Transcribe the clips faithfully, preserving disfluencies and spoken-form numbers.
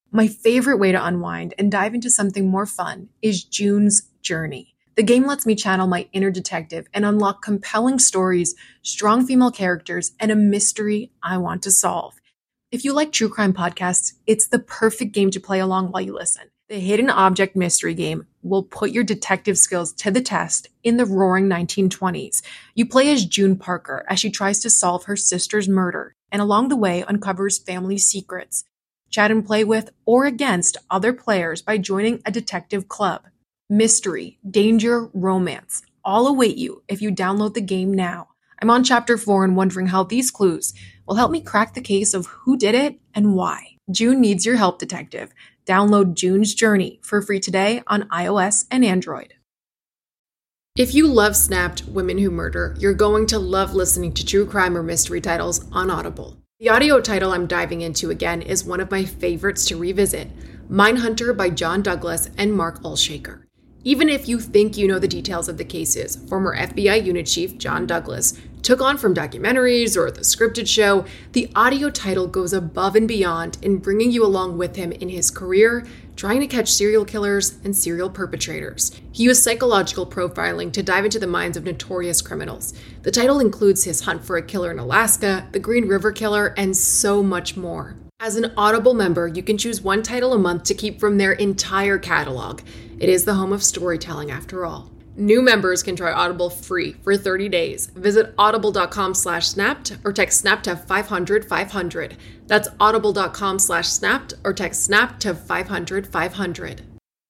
My favorite way to unwind and dive into something more fun is June's Journey. The game lets me channel my inner detective and unlock compelling stories, strong female characters, and a mystery I want to solve. If you like true crime podcasts, it's the perfect game to play along while you listen. The Hidden Object Mystery Game will put your detective skills to the test in the roaring nineteen twenties. You play as June Parker as she tries to solve her sister's murder, and along the way uncovers family secrets. Chat and play with or against other players by joining a detective club. Mystery, danger, romance all await you if you download the game now. I'm on chapter four and wondering how these clues will help me crack the case of who did it and why. June needs your help, detective. Download June's Journey for free today on iOS and Android. If you love Snapped Women Who Murder, you're going to love listening to true crime or mystery titles on Audible. The audio title I'm diving into again is one of my favorites to revisit, Mindhunter by John Douglas and Mark Olshaker. Even if you think you know the details of the cases former F B I unit chief John Douglas took on from documentaries or the scripted show, the audio title goes above and beyond in bringing you along with him in his career, trying to catch serial killers and serial perpetrators. He used psychological profiling to dive into the minds of notorious criminals. The title includes his hunt for a killer in Alaska, the Green River Killer, and so much more. As an Audible member, you can choose one title a month to keep from their entire catalog. It is the home of storytelling, after all. New members can try Audible free for thirty days. Visit audible.com slash snapped or text snap to five hundred five hundred. That's audible.com slash snapped or text snap to five hundred five hundred.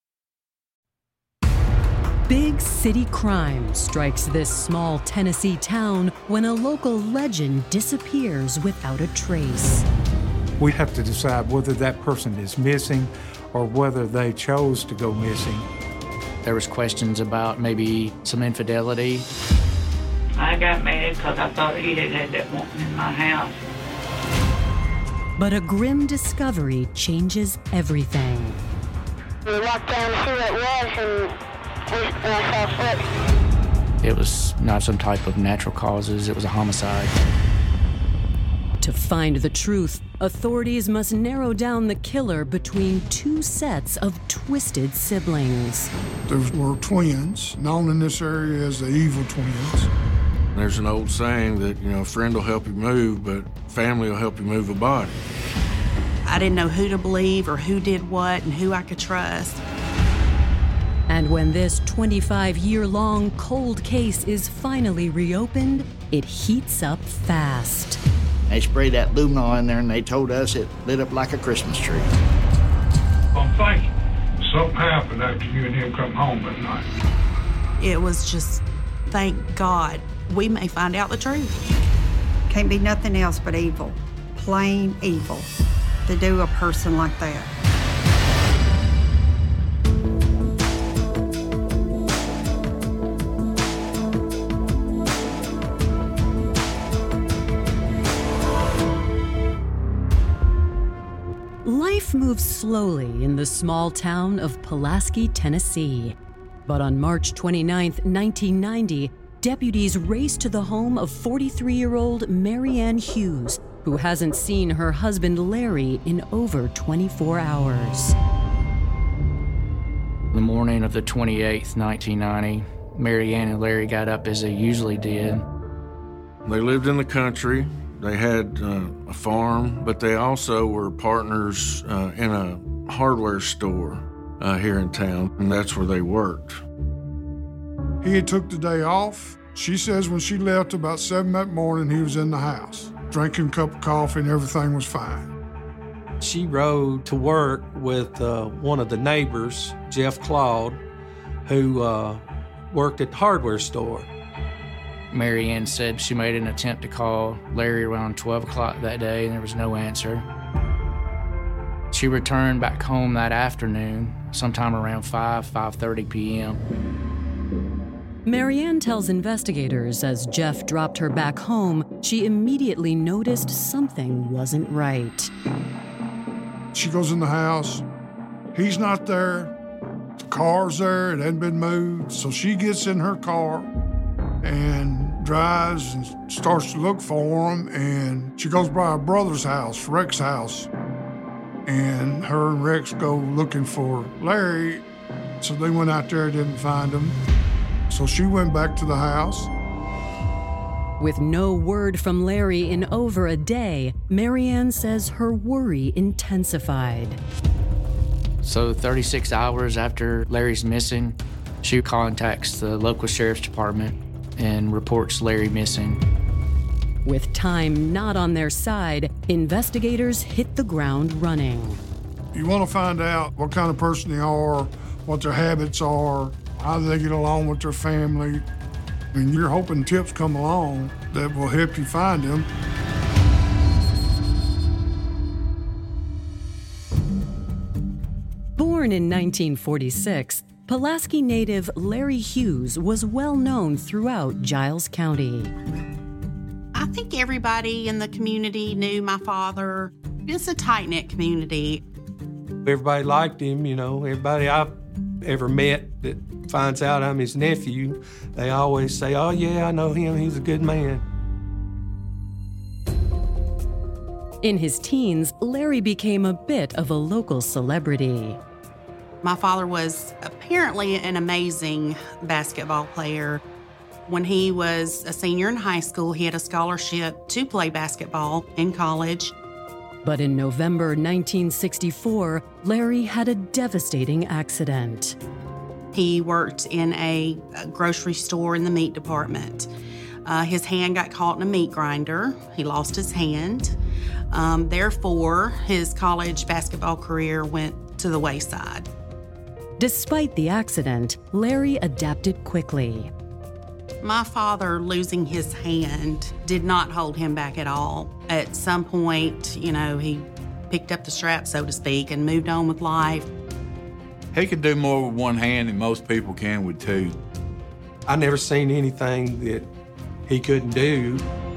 Big city crime strikes this small Tennessee town when a local legend disappears without a trace. We have to decide whether that person is missing or whether they chose to go missing. There was questions about maybe some infidelity. I got mad because I thought he had had that woman in my house. But a grim discovery changes everything. We walked down to see what it was, and we uh, saw foot. It was not some type of natural causes. It was a homicide. To find the truth, authorities must narrow down the killer between two sets of twisted siblings. There were twins, known in this area as the evil twins. There's an old saying that, you know, a friend will help you move, but family will help you move a body. I didn't know who to believe or who did what and who I could trust. And when this twenty-five-year-long cold case is finally reopened, it heats up fast. They sprayed that luminol in there and they told us it lit up like a Christmas tree. I'm thinking something happened after you and him come home at night. It was just, thank God, we may find out the truth. Can't be nothing else but evil, plain evil, to do a person like that. Life moves slowly in the small town of Pulaski, Tennessee. But on March twenty-ninth, nineteen ninety, deputies race to the home of forty-three-year-old Mary Ann Hughes, who hasn't seen her husband Larry in over twenty-four hours. The morning of the twenty-eighth, nineteen ninety, Mary Ann and Larry got up as they usually did. They lived in the country. They had uh, a farm, but they also were partners uh, in a hardware store uh, here in town, and that's where they worked. He had took the day off. She says when she left about seven that morning, he was in the house, drinking a cup of coffee, and everything was fine. She rode to work with uh, one of the neighbors, Jeff Claude, who uh, worked at the hardware store. Mary Ann said she made an attempt to call Larry around twelve o'clock that day, and there was no answer. She returned back home that afternoon, sometime around five, five thirty p.m. Mary Ann tells investigators as Jeff dropped her back home, she immediately noticed something wasn't right. She goes in the house. He's not there. The car's there. It hadn't been moved. So she gets in her car and drives and starts to look for him, and she goes by her brother's house, Rex's house, and her and Rex go looking for Larry. So they went out there, didn't find him. So she went back to the house. With no word from Larry in over a day, Marianne says her worry intensified. So thirty-six hours after Larry's missing, she contacts the local sheriff's department and reports Larry missing. With time not on their side, investigators hit the ground running. You want to find out what kind of person they are, what their habits are, how they get along with their family. And you're hoping tips come along that will help you find them. Born in nineteen forty-six, Pulaski native Larry Hughes was well known throughout Giles County. I think everybody in the community knew my father. It's a tight-knit community. Everybody liked him, you know. Everybody I've ever met that finds out I'm his nephew, they always say, oh yeah, I know him, he's a good man. In his teens, Larry became a bit of a local celebrity. My father was apparently an amazing basketball player. When he was a senior in high school, he had a scholarship to play basketball in college. But in November nineteen sixty-four, Larry had a devastating accident. He worked in a, a grocery store in the meat department. Uh, his hand got caught in a meat grinder. He lost his hand. Um, therefore, his college basketball career went to the wayside. Despite the accident, Larry adapted quickly. My father losing his hand did not hold him back at all. At some point, you know, he picked up the strap, so to speak, and moved on with life. He could do more with one hand than most people can with two. I never seen anything that he couldn't do.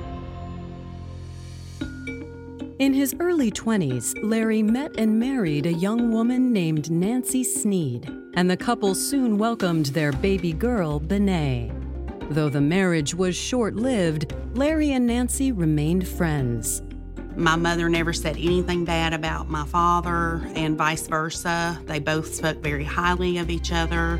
In his early twenties, Larry met and married a young woman named Nancy Sneed, and the couple soon welcomed their baby girl, Benet. Though the marriage was short-lived, Larry and Nancy remained friends. My mother never said anything bad about my father, and vice versa. They both spoke very highly of each other.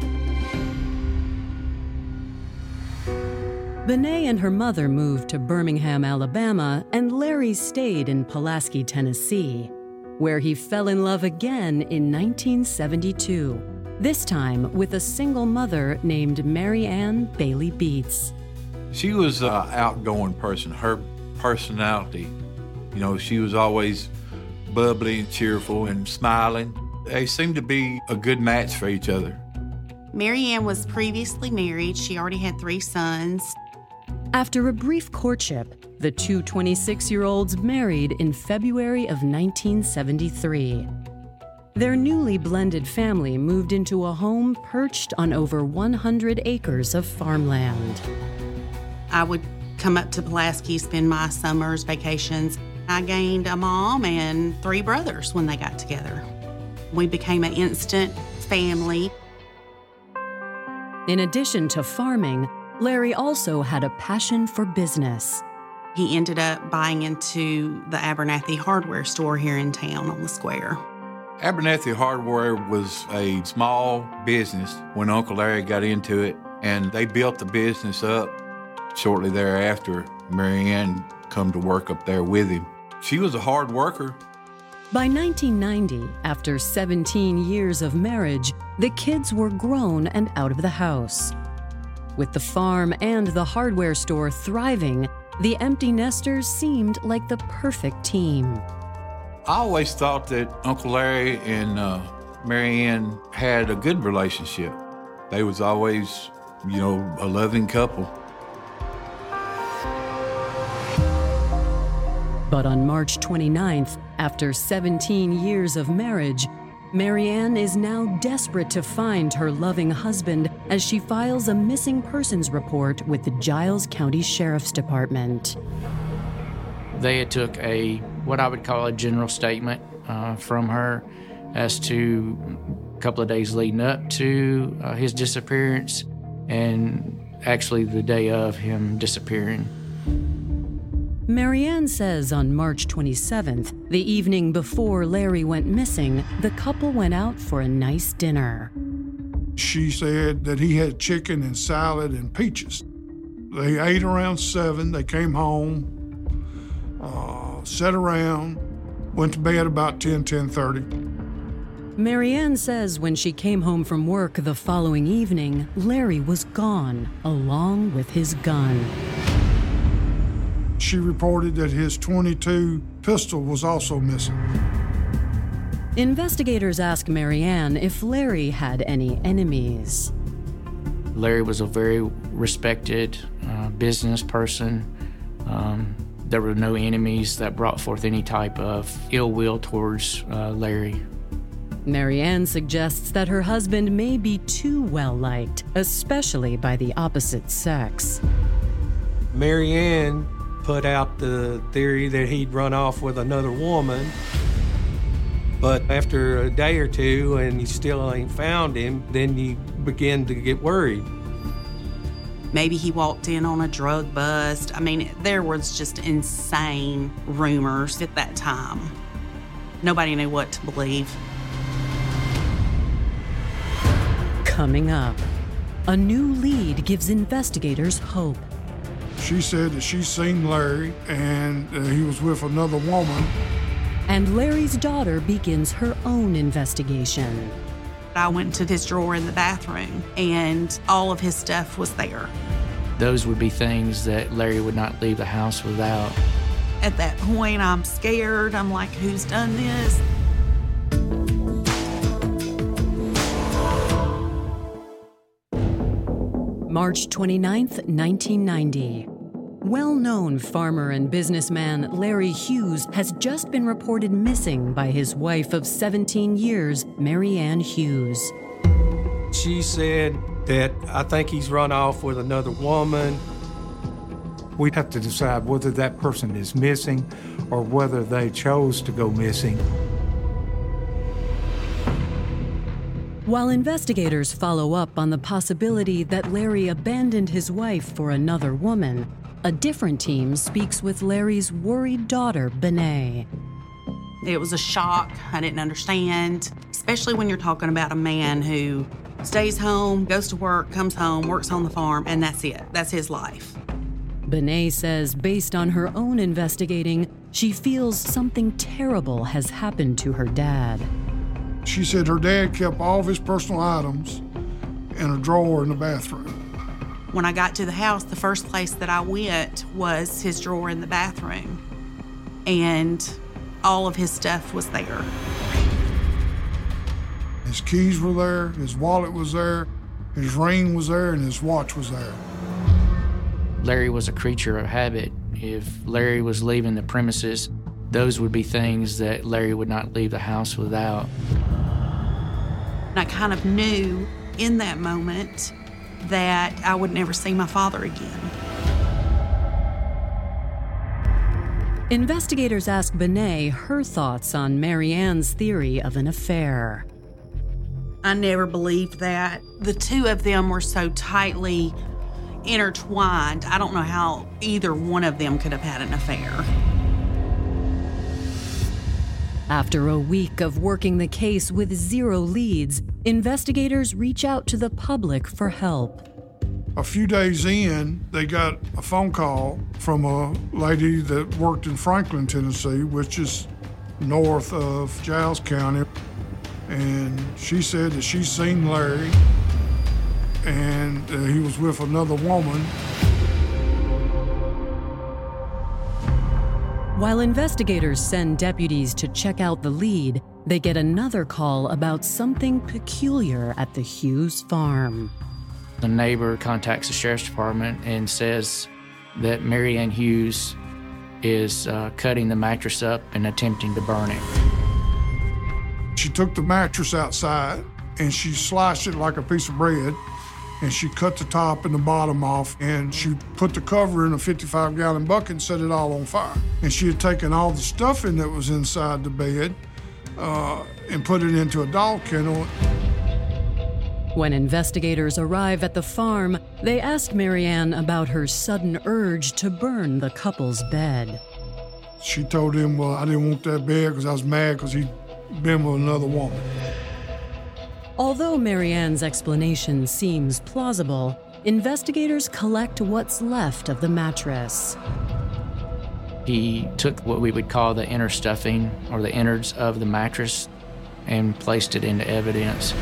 Benet and her mother moved to Birmingham, Alabama, and Larry stayed in Pulaski, Tennessee, where he fell in love again in nineteen seventy-two, this time with a single mother named Marianne Bailey Beats. She was an outgoing person. Her personality, you know, she was always bubbly and cheerful and smiling. They seemed to be a good match for each other. Marianne was previously married. She already had three sons. After a brief courtship, the two twenty-six-year-olds married in February of nineteen seventy-three. Their newly blended family moved into a home perched on over one hundred acres of farmland. I would come up to Pulaski, spend my summers, vacations. I gained a mom and three brothers when they got together. We became an instant family. In addition to farming, Larry also had a passion for business. He ended up buying into the Abernathy hardware store here in town on the square. Abernathy Hardware was a small business when Uncle Larry got into it, and they built the business up. Shortly thereafter, Marianne come to work up there with him. She was a hard worker. By nineteen ninety, after seventeen years of marriage, the kids were grown and out of the house. With the farm and the hardware store thriving, the empty nesters seemed like the perfect team. I always thought that Uncle Larry and uh, Marianne had a good relationship. They was always, you know, a loving couple. But on March twenty-ninth, after seventeen years of marriage, Marianne is now desperate to find her loving husband as she files a missing persons report with the Giles County Sheriff's Department. They had took a, what I would call a general statement uh, from her as to a couple of days leading up to uh, his disappearance and actually the day of him disappearing. Marianne says on March twenty-seventh, the evening before Larry went missing, the couple went out for a nice dinner. She said that he had chicken and salad and peaches. They ate around seven. They came home, uh, sat around, went to bed about ten, ten thirty. Marianne says when she came home from work the following evening, Larry was gone, along with his gun. She reported that his twenty-two pistol was also missing. Investigators ask Marianne if Larry had any enemies. Larry was a very respected uh, business person. Um, there were no enemies that brought forth any type of ill will towards uh, Larry. Marianne suggests that her husband may be too well-liked, especially by the opposite sex. Marianne put out the theory that he'd run off with another woman, but after a day or two and you still ain't found him, then you begin to get worried. Maybe he walked in on a drug bust. I mean, there was just insane rumors at that time. Nobody knew what to believe. Coming up, a new lead gives investigators hope. She said that she seen Larry and uh, he was with another woman. And Larry's daughter begins her own investigation. I went to his drawer in the bathroom and all of his stuff was there. Those would be things that Larry would not leave the house without. At that point, I'm scared. I'm like, who's done this? March twenty-ninth, nineteen ninety. Well-known farmer and businessman Larry Hughes has just been reported missing by his wife of seventeen years, Marianne Hughes. She said that I think he's run off with another woman. We'd have to decide whether that person is missing or whether they chose to go missing. While investigators follow up on the possibility that Larry abandoned his wife for another woman, a different team speaks with Larry's worried daughter, Benet. It was a shock. I didn't understand, especially when you're talking about a man who stays home, goes to work, comes home, works on the farm, and that's it. That's his life. Benet says based on her own investigating, she feels something terrible has happened to her dad. She said her dad kept all of his personal items in a drawer in the bathroom. When I got to the house, the first place that I went was his drawer in the bathroom, and all of his stuff was there. His keys were there, his wallet was there, his ring was there, and his watch was there. Larry was a creature of habit. If Larry was leaving the premises, those would be things that Larry would not leave the house without. And I kind of knew in that moment that I would never see my father again. Investigators ask Benet her thoughts on Marianne's theory of an affair. I never believed that. The two of them were so tightly intertwined. I don't know how either one of them could have had an affair. After a week of working the case with zero leads, investigators reach out to the public for help. A few days in, they got a phone call from a lady that worked in Franklin, Tennessee, which is north of Giles County. And she said that she's seen Larry and uh, he was with another woman. While investigators send deputies to check out the lead, they get another call about something peculiar at the Hughes farm. The neighbor contacts the sheriff's department and says that Marianne Hughes is uh, cutting the mattress up and attempting to burn it. She took the mattress outside and she sliced it like a piece of bread, and she cut the top and the bottom off, and she put the cover in a fifty-five gallon bucket and set it all on fire. And she had taken all the stuffing that was inside the bed uh, and put it into a dog kennel. When investigators arrive at the farm, they ask Marianne about her sudden urge to burn the couple's bed. She told him, well, I didn't want that bed because I was mad because he'd been with another woman. Although Marianne's explanation seems plausible, investigators collect what's left of the mattress. He took what we would call the inner stuffing or the innards of the mattress and placed it into evidence.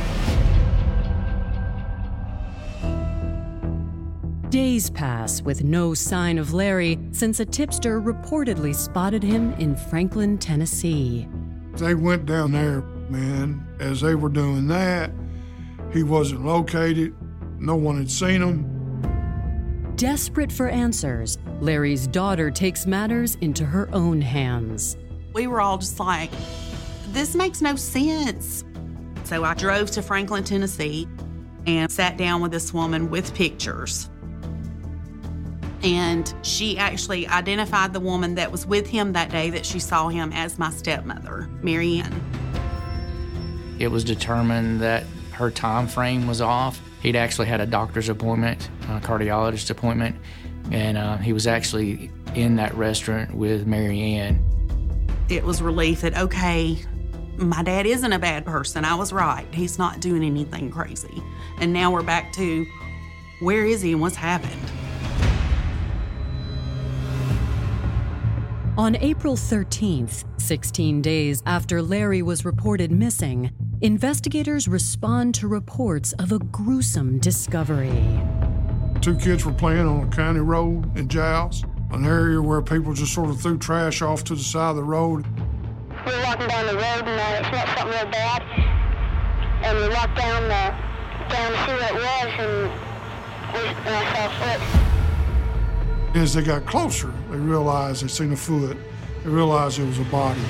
Days pass with no sign of Larry since a tipster reportedly spotted him in Franklin, Tennessee. They went down there, man. As they were doing that, he wasn't located. No one had seen him. Desperate for answers, Larry's daughter takes matters into her own hands. We were all just like, this makes no sense. So I drove to Franklin, Tennessee, and sat down with this woman with pictures. And she actually identified the woman that was with him that day that she saw him as my stepmother, Marianne. It was determined that her time frame was off. He'd actually had a doctor's appointment, a cardiologist appointment, and uh, he was actually in that restaurant with Marianne. It was relief that, okay, my dad isn't a bad person. I was right. He's not doing anything crazy. And now we're back to, where is he and what's happened? On April thirteenth, sixteen days after Larry was reported missing, investigators respond to reports of a gruesome discovery. Two kids were playing on a county road in Giles, an area where people just sort of threw trash off to the side of the road. We were walking down the road and uh, it smelled something real bad. And we walked down, the, down to see what it was, and we uh, saw a foot. As they got closer, they realized they'd seen a foot. They realized it was a body.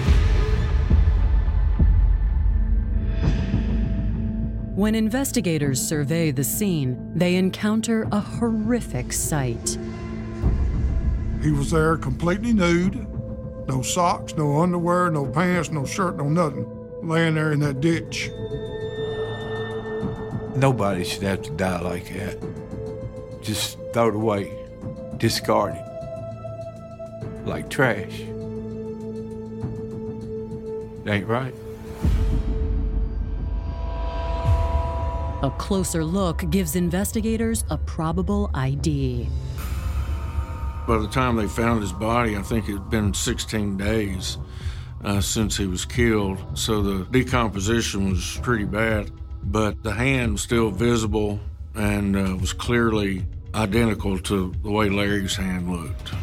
When investigators survey the scene, they encounter a horrific sight. He was there completely nude, no socks, no underwear, no pants, no shirt, no nothing, laying there in that ditch. Nobody should have to die like that. Just throw it away. Discarded like trash. That ain't right. A closer look gives investigators a probable I D. By the time they found his body, I think it had been sixteen days uh, since he was killed, so the decomposition was pretty bad, but the hand was still visible and uh, was clearly identical to the way Larry's hand looked.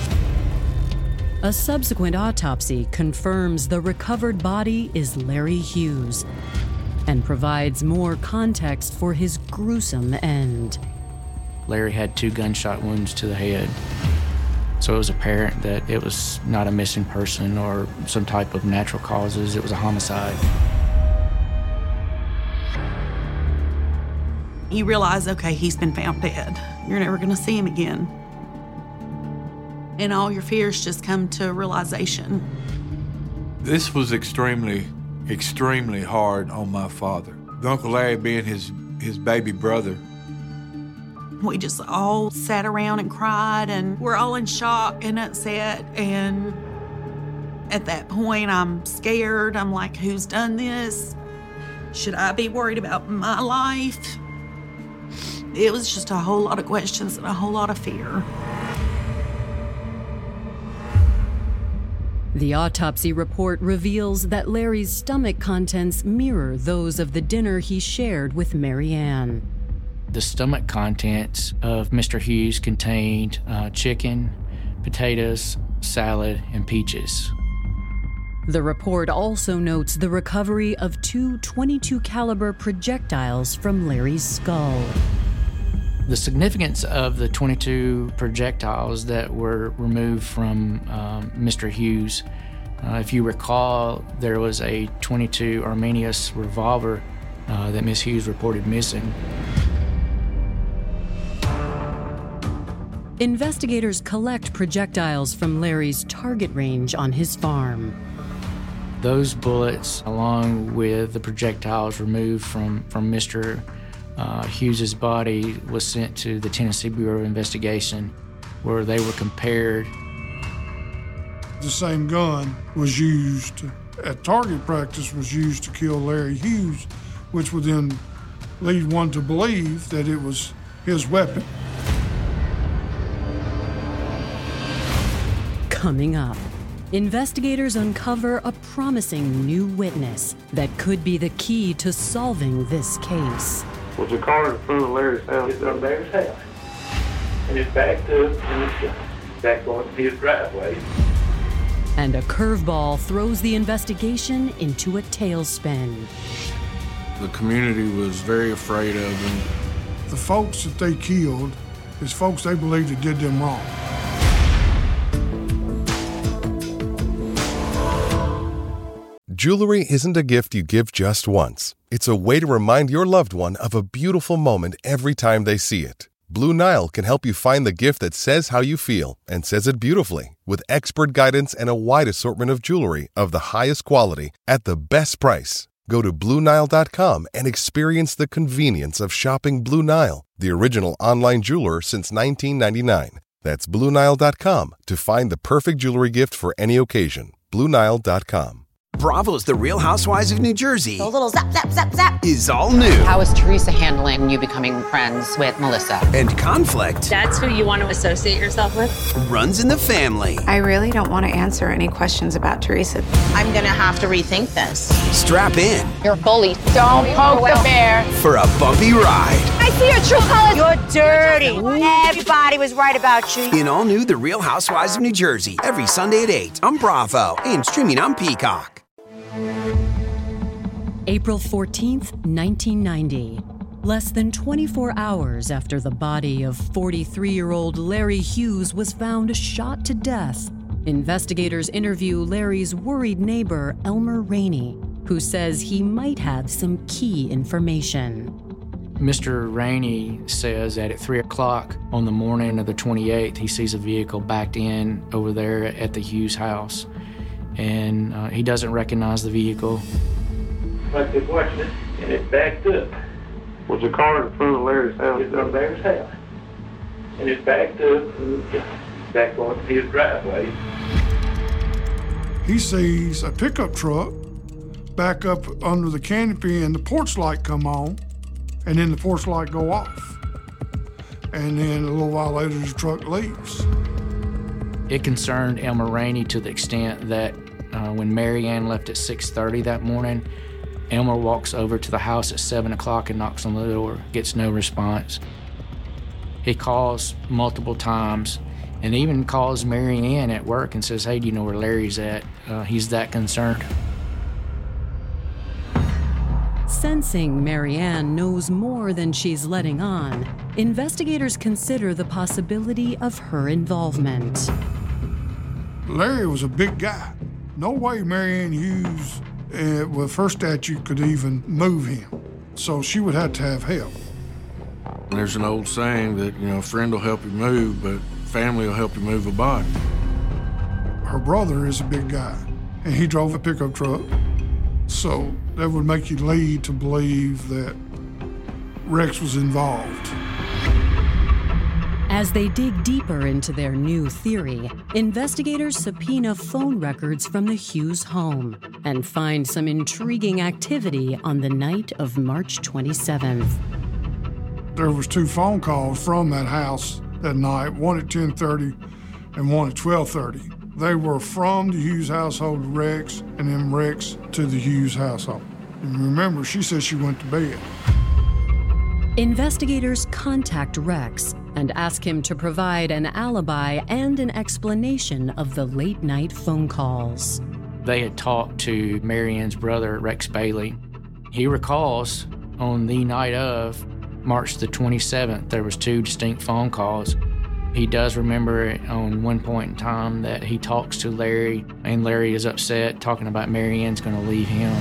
A subsequent autopsy confirms the recovered body is Larry Hughes and provides more context for his gruesome end. Larry had two gunshot wounds to the head, so it was apparent that it was not a missing person or some type of natural causes. It was a homicide. You realize, okay, he's been found dead. You're never gonna see him again. And all your fears just come to realization. This was extremely, extremely hard on my father. Uncle Larry being his, his baby brother. We just all sat around and cried, and we're all in shock and upset. And at that point, I'm scared. I'm like, who's done this? Should I be worried about my life? It was just a whole lot of questions and a whole lot of fear. The autopsy report reveals that Larry's stomach contents mirror those of the dinner he shared with Marianne. The stomach contents of Mister Hughes contained uh, chicken, potatoes, salad, and peaches. The report also notes the recovery of two twenty-two caliber projectiles from Larry's skull. The significance of the twenty-two projectiles that were removed from um, Mister Hughes, uh, if you recall, there was a twenty-two Arminius revolver uh, that Miss Hughes reported missing. Investigators collect projectiles from Larry's target range on his farm. Those bullets, along with the projectiles removed from, from Mister Uh, Hughes's body was sent to the Tennessee Bureau of Investigation, where they were compared. The same gun was used at target practice was used to kill Larry Hughes, which would then lead one to believe that it was his weapon. Coming up, investigators uncover a promising new witness that could be the key to solving this case. Was the car in front of Larry's house? It's on Larry's house. And it's backed up and it's back on his driveway. And a curveball throws the investigation into a tailspin. The community was very afraid of them. The folks that they killed is folks they believed that did them wrong. Jewelry isn't a gift you give just once. It's a way to remind your loved one of a beautiful moment every time they see it. Blue Nile can help you find the gift that says how you feel and says it beautifully, with expert guidance and a wide assortment of jewelry of the highest quality at the best price. Go to Blue Nile dot com and experience the convenience of shopping Blue Nile, the original online jeweler since nineteen ninety-nine. That's Blue Nile dot com to find the perfect jewelry gift for any occasion. Blue Nile dot com. Bravo's The Real Housewives of New Jersey. A little zap, zap, zap, zap. Is all new. How is Teresa handling you becoming friends with Melissa? And conflict. That's who you want to associate yourself with? Runs in the family. I really don't want to answer any questions about Teresa. I'm going to have to rethink this. Strap in. You're a bully. Don't poke the bear. For a bumpy ride. I see your true colors. You're dirty. Everybody was right about you. In all new The Real Housewives of New Jersey. Every Sunday at eight on Bravo. And streaming on Peacock. April fourteenth, nineteen ninety. Less than twenty-four hours after the body of forty-three-year-old Larry Hughes was found shot to death, investigators interview Larry's worried neighbor, Elmer Rainey, who says he might have some key information. Mister Rainey says that at three o'clock on the morning of the twenty-eighth, he sees a vehicle backed in over there at the Hughes house, and uh, he doesn't recognize the vehicle. Like they're watching it, and it's backed up. Was the car in front of Larry's house? It's on Larry's house. And it's backed up and back on his driveway. He sees a pickup truck back up under the canopy and the porch light come on, and then the porch light go off. And then a little while later, the truck leaves. It concerned Elmer Rainey to the extent that uh, when Mary Ann left at six thirty that morning, Elmer walks over to the house at seven o'clock and knocks on the door, gets no response. He calls multiple times and even calls Mary Ann at work and says, hey, do you know where Larry's at? Uh, he's that concerned. Sensing Mary Ann knows more than she's letting on, investigators consider the possibility of her involvement. Larry was a big guy. No way Mary Ann Hughes, uh, with her statute, could even move him. So she would have to have help. There's an old saying that, you know, a friend will help you move, but family will help you move a body. Her brother is a big guy, and he drove a pickup truck. So that would make you lead to believe that Rex was involved. As they dig deeper into their new theory, investigators subpoena phone records from the Hughes home and find some intriguing activity on the night of March twenty-seventh. There was two phone calls from that house that night, one at ten thirty and one at twelve thirty. They were from the Hughes household to Rex, and then Rex to the Hughes household. And remember, she said she went to bed. Investigators contact Rex and ask him to provide an alibi and an explanation of the late-night phone calls. They had talked to Mary Ann's brother, Rex Bailey. He recalls on the night of March the twenty-seventh, there was two distinct phone calls. He does remember on one point in time that he talks to Larry, and Larry is upset, talking about Mary Ann's going to leave him.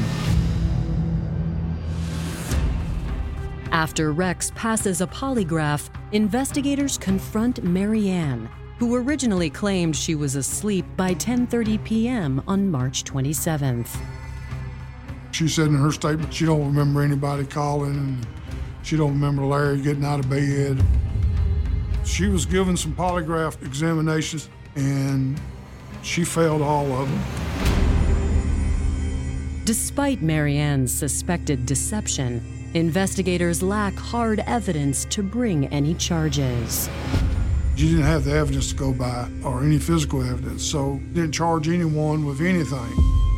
After Rex passes a polygraph, investigators confront Mary Ann, who originally claimed she was asleep by ten thirty p.m. on March twenty-seventh. She said in her statement she don't remember anybody calling, and She don't remember Larry getting out of bed. She was given some polygraph examinations, and she failed all of them. Despite Mary Ann's suspected deception, investigators lack hard evidence to bring any charges. She didn't have the evidence to go by, or any physical evidence, so didn't charge anyone with anything.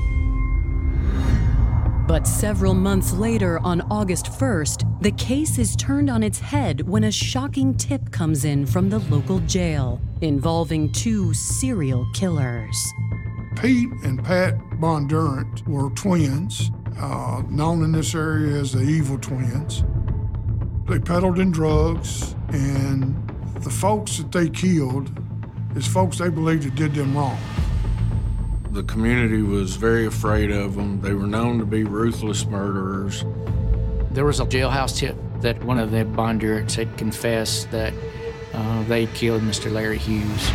But several months later, on August first, the case is turned on its head when a shocking tip comes in from the local jail involving two serial killers. Pete and Pat Bondurant were twins, uh, known in this area as the Evil Twins. They peddled in drugs, and the folks that they killed is folks they believed that did them wrong. The community was very afraid of them. They were known to be ruthless murderers. There was a jailhouse tip that one of the Bondurants had confessed that uh, they killed Mister Larry Hughes.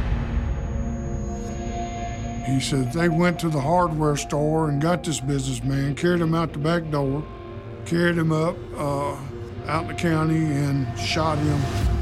He said they went to the hardware store and got this businessman, carried him out the back door, carried him up uh, out in the county and shot him.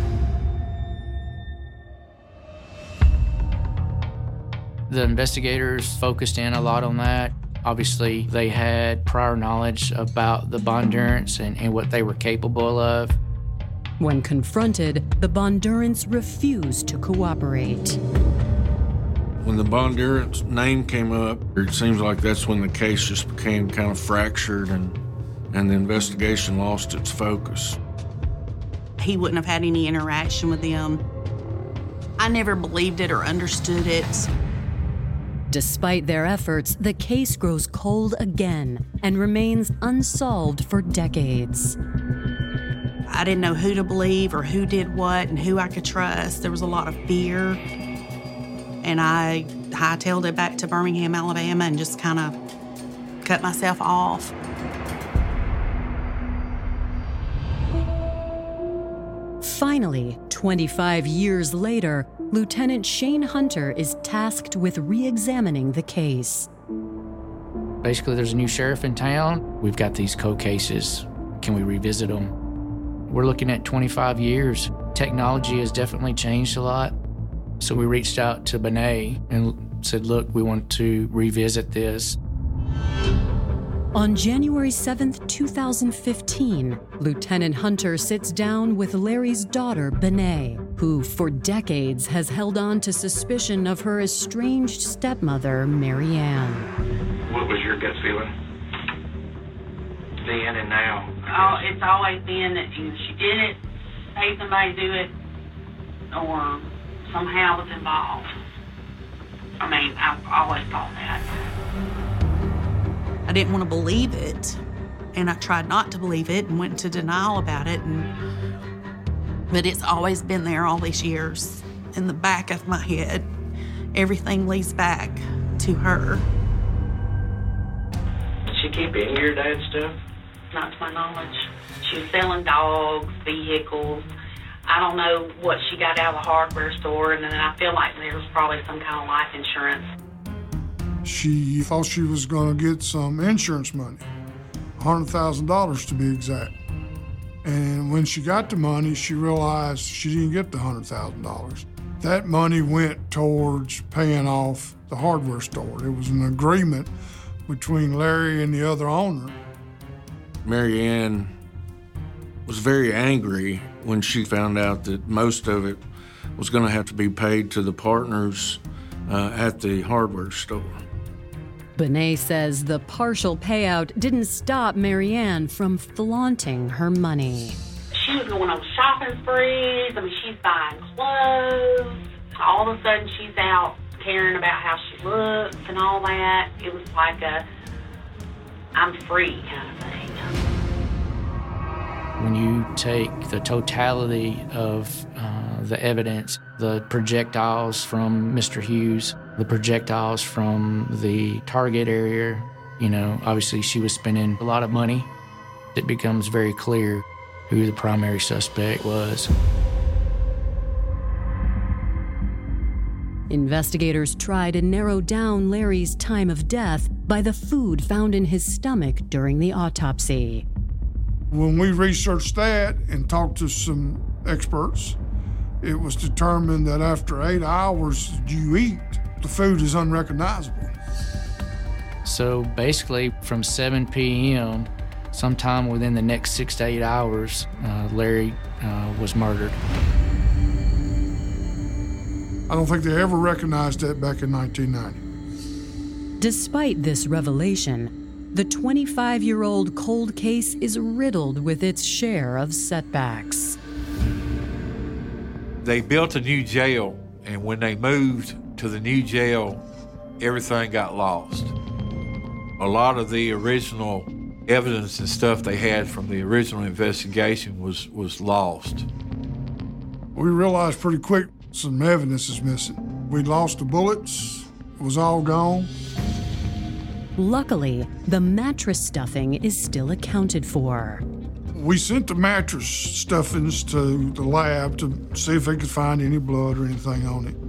The investigators focused in a lot on that. Obviously, they had prior knowledge about the Bondurants and, and what they were capable of. When confronted, the Bondurants refused to cooperate. When the Bondurants name came up, it seems like that's when the case just became kind of fractured and, and the investigation lost its focus. He wouldn't have had any interaction with them. I never believed it or understood it. Despite their efforts, the case grows cold again and remains unsolved for decades. I didn't know who to believe or who did what and who I could trust. There was a lot of fear. And I hightailed it back to Birmingham, Alabama, and just kind of cut myself off. Finally, twenty-five years later, Lieutenant Shane Hunter is tasked with re-examining the case. Basically, there's a new sheriff in town. We've got these cold cases. Can we revisit them? We're looking at twenty-five years. Technology has definitely changed a lot. So we reached out to Benet and said, look, we want to revisit this. On January seventh, two thousand fifteen, Lieutenant Hunter sits down with Larry's daughter, Benet, who for decades has held on to suspicion of her estranged stepmother, Mary Ann. What was your gut feeling then and now? Oh, it's always been that either she did it, paid somebody to do it, or somehow was involved. I mean, I've always thought that. I didn't want to believe it, and I tried not to believe it and went into denial about it. And but it's always been there all these years in the back of my head. Everything leads back to her. Did she keep any of your dad's stuff? Not to my knowledge. She was selling dogs, vehicles. I don't know what she got out of the hardware store, and then I feel like there was probably some kind of life insurance. She thought she was going to get some insurance money, one hundred thousand dollars to be exact. And when she got the money, she realized she didn't get the one hundred thousand dollars. That money went towards paying off the hardware store. It was an agreement between Larry and the other owner. Mary Ann was very angry when she found out that most of it was going to have to be paid to the partners uh, at the hardware store. Benet says the partial payout didn't stop Mary Ann from flaunting her money. She was going on shopping sprees. I mean, she's buying clothes. All of a sudden, she's out caring about how she looks and all that. It was like a, I'm free kind of thing. When you take the totality of uh, the evidence, the projectiles from Mister Hughes, the projectiles from the target area, you know, obviously she was spending a lot of money. It becomes very clear who the primary suspect was. Investigators try to narrow down Larry's time of death by the food found in his stomach during the autopsy. When we researched that and talked to some experts, it was determined that after eight hours you eat, the food is unrecognizable. So basically, from seven p.m., sometime within the next six to eight hours, uh, Larry uh, was murdered. I don't think they ever recognized that back in nineteen ninety. Despite this revelation, the twenty-five-year-old cold case is riddled with its share of setbacks. They built a new jail, and when they moved to the new jail, everything got lost. A lot of the original evidence and stuff they had from the original investigation was, was lost. We realized pretty quick some evidence is missing. We lost the bullets, it was all gone. Luckily, the mattress stuffing is still accounted for. We sent the mattress stuffings to the lab to see if they could find any blood or anything on it.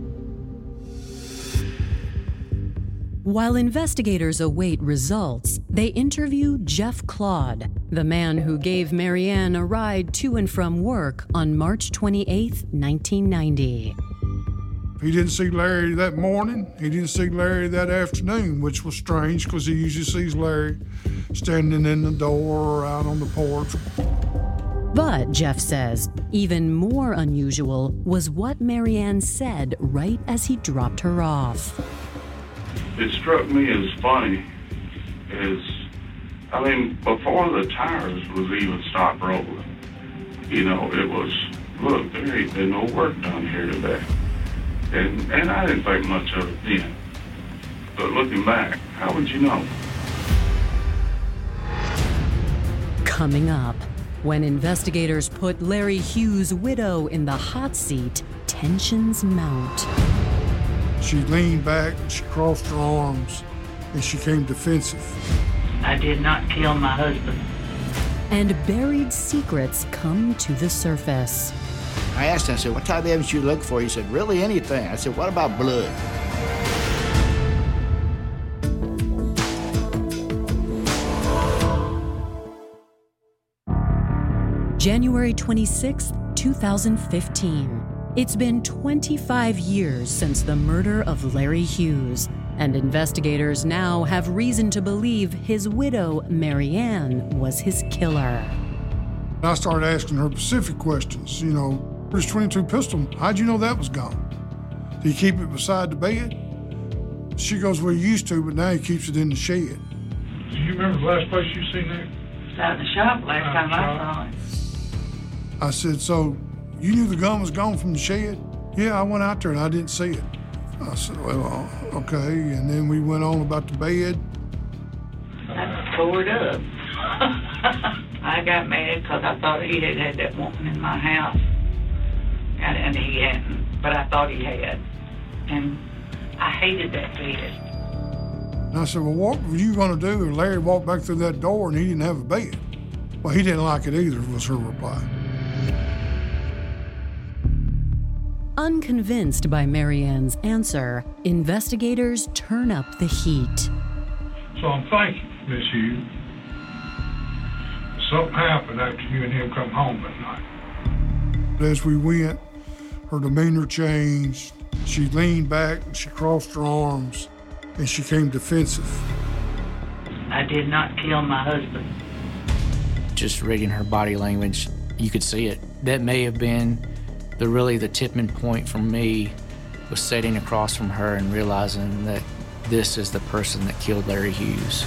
While investigators await results, they interview Jeff Claude, the man who gave Marianne a ride to and from work on March twenty-eighth, nineteen ninety. He didn't see Larry that morning. He didn't see Larry that afternoon, which was strange because he usually sees Larry standing in the door or out on the porch. But, Jeff says, even more unusual was what Marianne said right as he dropped her off. It struck me as funny is, I mean, before the tires was even stopped rolling, you know, it was, look, there ain't been no work done here today. And, and I didn't think much of it then. But looking back, how would you know? Coming up, when investigators put Larry Hughes' widow in the hot seat, tensions mount. She leaned back, she crossed her arms, and she came defensive. I did not kill my husband. And buried secrets come to the surface. I asked him, I said, what type of evidence you look for? He said, really anything. I said, what about blood? January twenty-sixth, two thousand fifteen. It's been twenty-five years since the murder of Larry Hughes, and investigators now have reason to believe his widow, Marianne, was his killer. I started asking her specific questions, you know, this twenty-two pistol, how'd you know that was gone? Do you keep it beside the bed? She goes, well, he used to, but now he keeps it in the shed. Do you remember the last place you seen that? It was out in the shop last Out time the I shop. saw it. I said, so you knew the gun was gone from the shed? Yeah, I went out there and I didn't see it. I said, well, okay. And then we went on about the bed. I tore it up. I got mad because I thought he had had that woman in my house. And, and he hadn't, but I thought he had. And I hated that bed. And I said, well, what were you going to do if Larry walked back through that door and he didn't have a bed? Well, he didn't like it either, was her reply. Unconvinced by Marianne's answer, investigators turn up the heat. So I'm thinking, Miss Hughes, something happened after you and him come home that night. As we went, her demeanor changed. She leaned back, she crossed her arms, and she came defensive. I did not kill my husband. Just reading her body language, you could see it. That may have been the really the tipping point for me, was sitting across from her and realizing that this is the person that killed Larry Hughes.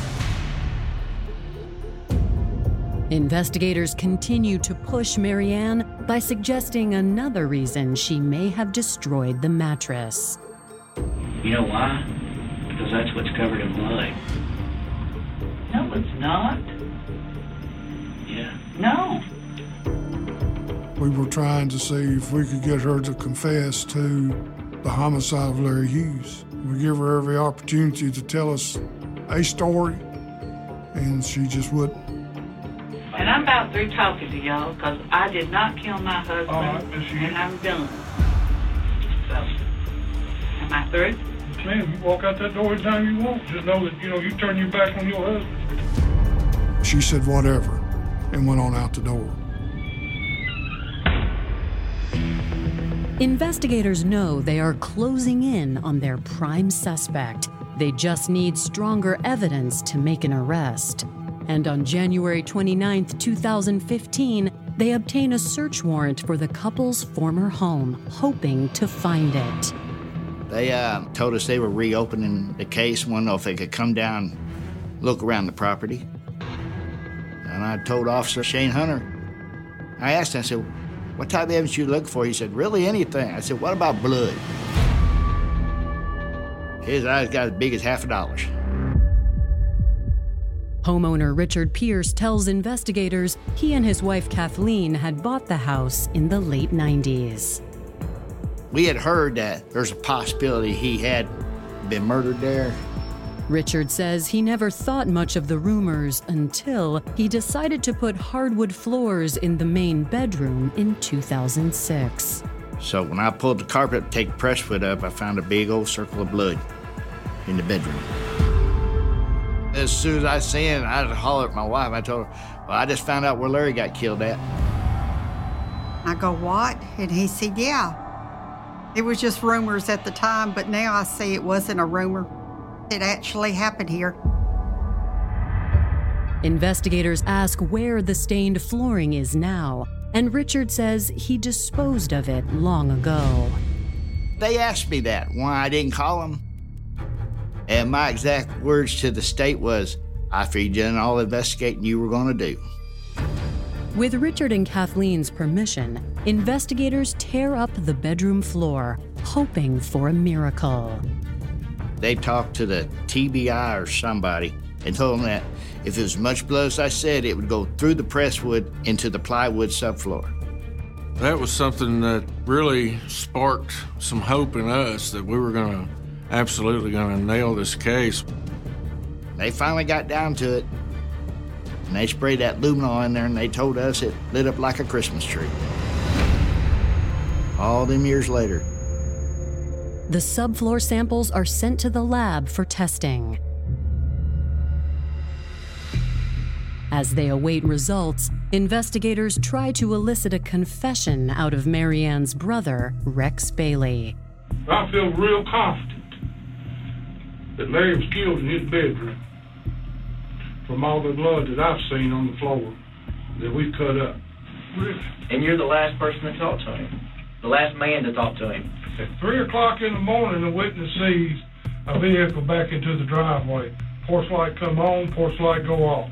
Investigators continue to push Marianne by suggesting another reason she may have destroyed the mattress. You know why? Because that's what's covered in blood. No, it's not. Yeah. No. We were trying to see if we could get her to confess to the homicide of Larry Hughes. We give her every opportunity to tell us a story, and she just wouldn't. And I'm about through talking to y'all because I did not kill my husband, right, and I'm done. So, am I through? Man, you walk out that door anytime you want. Just know that, you know, you turn your back on your husband. She said, whatever. and went on out the door. Investigators know they are closing in on their prime suspect. They just need stronger evidence to make an arrest. And on January twenty-ninth, two thousand fifteen, they obtain a search warrant for the couple's former home, hoping to find it. They uh, told us they were reopening the case, wanted to know if they could come down, look around the property. And I told Officer Shane Hunter, I asked him, I said, what type of evidence you look for? He said, really anything. I said, what about blood? His eyes got as big as half a dollar. Homeowner Richard Pierce tells investigators he and his wife Kathleen had bought the house in the late nineties. We had heard that there's a possibility he had been murdered there. Richard says he never thought much of the rumors until he decided to put hardwood floors in the main bedroom in two thousand six. So when I pulled the carpet to take the press foot up, I found a big old circle of blood in the bedroom. As soon as I seen it, I hollered at my wife. I told her, well, I just found out where Larry got killed at. I go, what? And he said, yeah. It was just rumors at the time, but now I see it wasn't a rumor. It actually happened here. Investigators ask where the stained flooring is now, and Richard says he disposed of it long ago. They asked me that, why I didn't call them. And my exact words to the state was, I figured you done all the investigating you were going to do. With Richard and Kathleen's permission, investigators tear up the bedroom floor, hoping for a miracle. They talked to the T B I or somebody and told them that if it was much blood as I said, it would go through the presswood into the plywood subfloor. That was something that really sparked some hope in us that we were going to absolutely going to nail this case. They finally got down to it, and they sprayed that luminol in there, and they told us it lit up like a Christmas tree. All them years later. The subfloor samples are sent to the lab for testing. As they await results, investigators try to elicit a confession out of Mary Ann's brother, Rex Bailey. I feel real confident that Larry was killed in his bedroom from all the blood that I've seen on the floor that we cut up. And you're the last person to talk to him, the last man to talk to him. At three o'clock in the morning, the witness sees a vehicle back into the driveway. Porch light come on, porch light go off.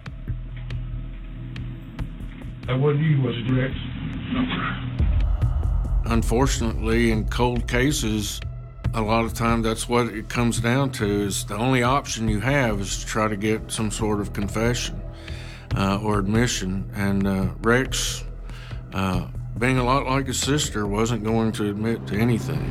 That wasn't you, was it, Rex? Unfortunately, in cold cases, a lot of time that's what it comes down to, is the only option you have is to try to get some sort of confession uh, or admission. And uh, Rex, uh, being a lot like his sister, wasn't going to admit to anything.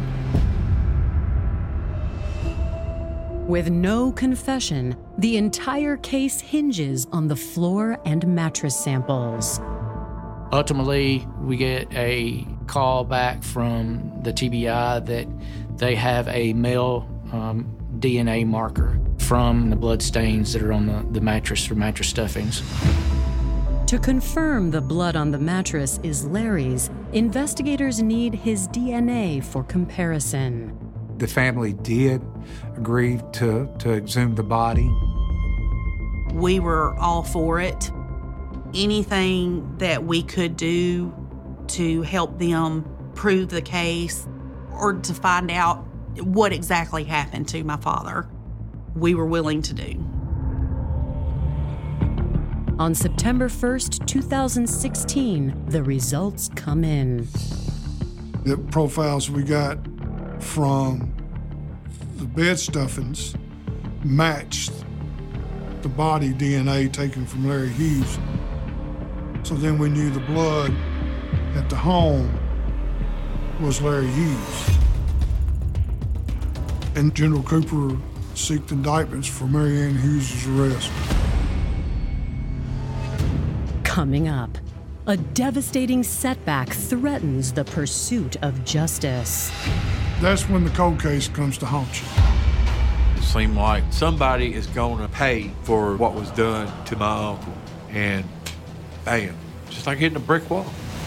With no confession, the entire case hinges on the floor and mattress samples. Ultimately, we get a call back from the T B I that they have a male um, D N A marker from the blood stains that are on the, the mattress or mattress stuffings. To confirm the blood on the mattress is Larry's, investigators need his D N A for comparison. The family did agree to, to exhume the body. We were all for it. Anything that we could do to help them prove the case or to find out what exactly happened to my father, we were willing to do. On September first, two thousand sixteen, the results come in. The profiles we got from the bed stuffings matched the body D N A taken from Larry Hughes. So then we knew the blood at the home was Larry Hughes. And General Cooper sought indictments for Mary Ann Hughes' arrest. Coming up, a devastating setback threatens the pursuit of justice. That's when the cold case comes to haunt you. It seemed like somebody is going to pay for what was done to my uncle. And bam, just like hitting a brick wall.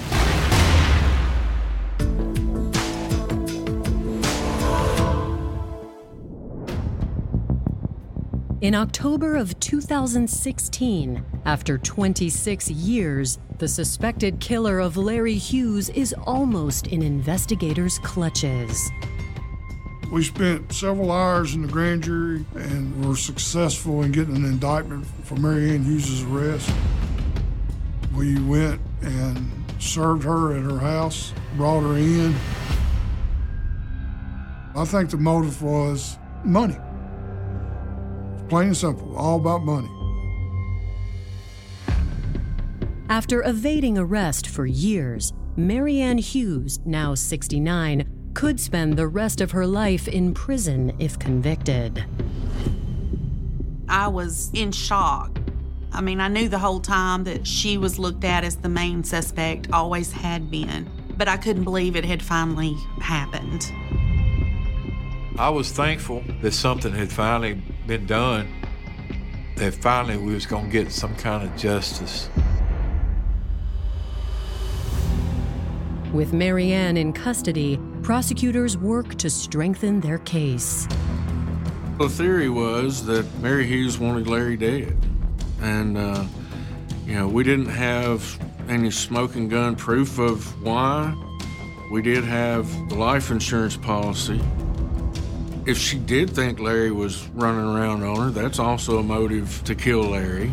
In October of two thousand sixteen, after twenty-six years, the suspected killer of Larry Hughes is almost in investigators' clutches. We spent several hours in the grand jury and were successful in getting an indictment for Mary Ann Hughes' arrest. We went and served her at her house, brought her in. I think the motive was money. Plain and simple, all about money. After evading arrest for years, Mary Ann Hughes, now sixty-nine, could spend the rest of her life in prison if convicted. I was in shock. I mean, I knew the whole time that she was looked at as the main suspect, always had been, but I couldn't believe it had finally happened. I was thankful that something had finally been done, that finally we was gonna get some kind of justice. With Mary Ann in custody, prosecutors work to strengthen their case. The theory was that Mary Hughes wanted Larry dead. And, uh, you know, we didn't have any smoking gun proof of why. We did have the life insurance policy. If she did think Larry was running around on her, that's also a motive to kill Larry.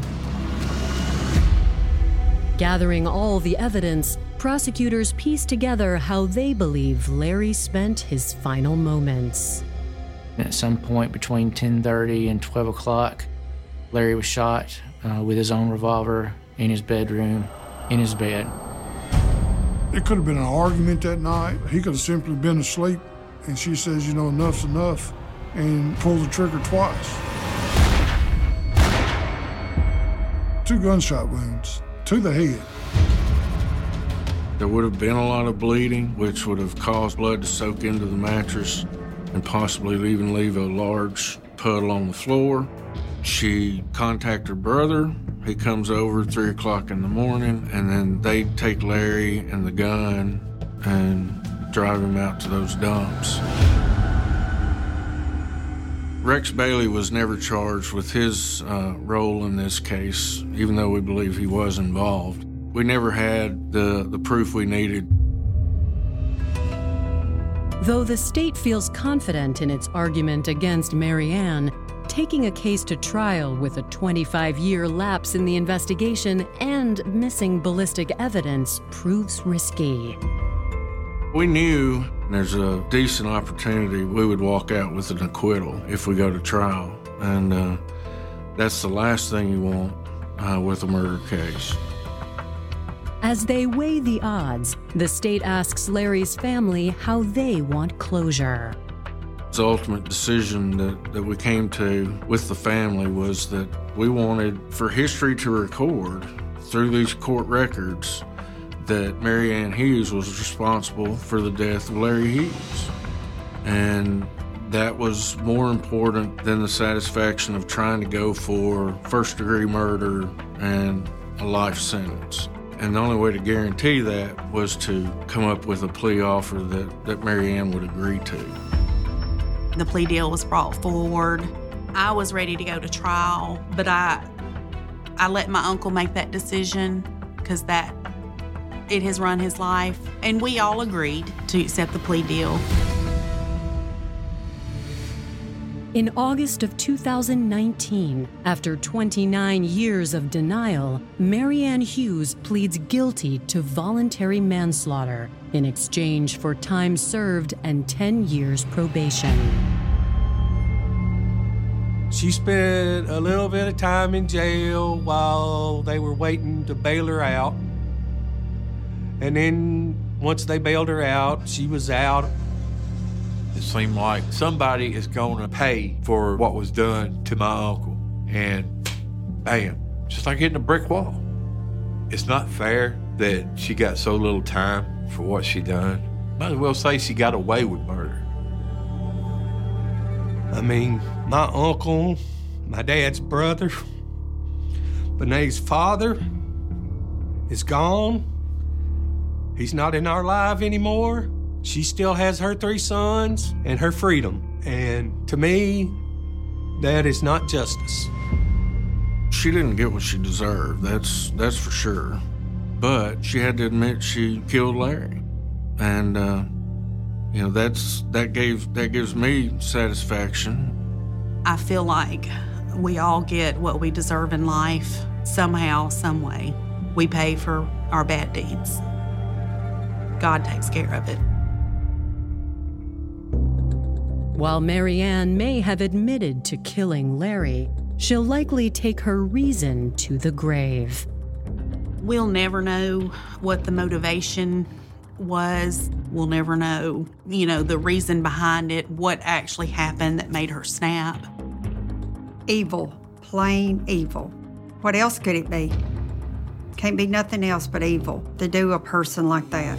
Gathering all the evidence, prosecutors piece together how they believe Larry spent his final moments. At some point between ten thirty and twelve o'clock, Larry was shot uh, with his own revolver in his bedroom, in his bed. It could have been an argument that night. He could have simply been asleep, and she says, you know, enough's enough, and pulled the trigger twice. Two gunshot wounds to the head. There would have been a lot of bleeding, which would have caused blood to soak into the mattress and possibly even leave a large puddle on the floor. She contacted her brother. He comes over at three o'clock in the morning, and then they take Larry and the gun and drive him out to those dumps. Rex Bailey was never charged with his uh, role in this case, even though we believe he was involved. We never had the, the proof we needed. Though the state feels confident in its argument against Mary Ann, taking a case to trial with a twenty-five year lapse in the investigation and missing ballistic evidence proves risky. We knew there's a decent opportunity we would walk out with an acquittal if we go to trial, and uh, that's the last thing you want uh, with a murder case. As they weigh the odds, the state asks Larry's family how they want closure. The ultimate decision that, that we came to with the family was that we wanted for history to record through these court records that Mary Ann Hughes was responsible for the death of Larry Hughes. And that was more important than the satisfaction of trying to go for first-degree murder and a life sentence. And the only way to guarantee that was to come up with a plea offer that, that Mary Ann would agree to. The plea deal was brought forward. I was ready to go to trial, but I, I let my uncle make that decision because that, it has run his life. And we all agreed to accept the plea deal. In August of two thousand nineteen, after twenty-nine years of denial, Mary Ann Hughes pleads guilty to voluntary manslaughter in exchange for time served and ten years probation. She spent a little bit of time in jail while they were waiting to bail her out. And then once they bailed her out, she was out. It seemed like somebody is going to pay for what was done to my uncle. And bam, just like hitting a brick wall. It's not fair that she got so little time for what she done. Might as well say she got away with murder. I mean, my uncle, my dad's brother, Bené's father, is gone. He's not in our life anymore. She still has her three sons and her freedom. And to me, that is not justice. She didn't get what she deserved, that's that's for sure. But she had to admit she killed Larry. And uh, you know, that's that gave that gives me satisfaction. I feel like we all get what we deserve in life somehow, some way. We pay for our bad deeds. God takes care of it. While Mary Ann may have admitted to killing Larry, she'll likely take her reason to the grave. We'll never know what the motivation was. We'll never know, you know, the reason behind it, what actually happened that made her snap. Evil, plain evil. What else could it be? Can't be nothing else but evil to do a person like that.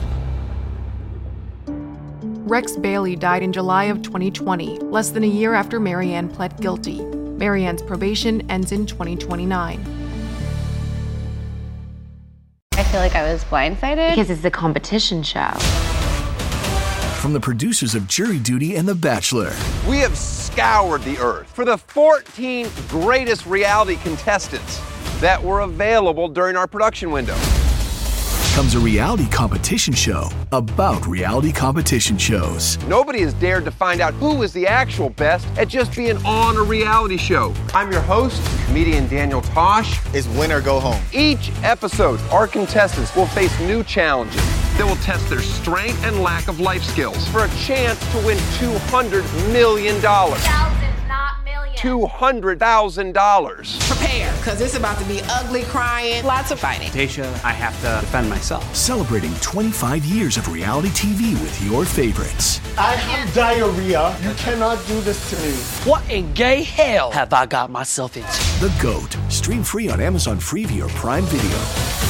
Rex Bailey died in July of twenty twenty, less than a year after Mary Ann pled guilty. Mary Ann's probation ends in twenty twenty-nine. I feel like I was blindsided because it's a competition show. From the producers of Jury Duty and The Bachelor. We have scoured the earth for the fourteen greatest reality contestants that were available during our production window. Comes a reality competition show about reality competition shows. Nobody has dared to find out who is the actual best at just being on a reality show. I'm your host, comedian Daniel Tosh. It's win or go home. Each episode, our contestants will face new challenges that will test their strength and lack of life skills for a chance to win two hundred million dollars. Thousands, not millions. two hundred thousand dollars. Prepare, because it's about to be ugly, crying, lots of fighting. Tasha, I have to defend myself. Celebrating twenty-five years of reality T V with your favorites. I have diarrhea. You cannot do this to me. What in gay hell have I got myself into? The GOAT. Stream free on Amazon Freevee or Prime Video.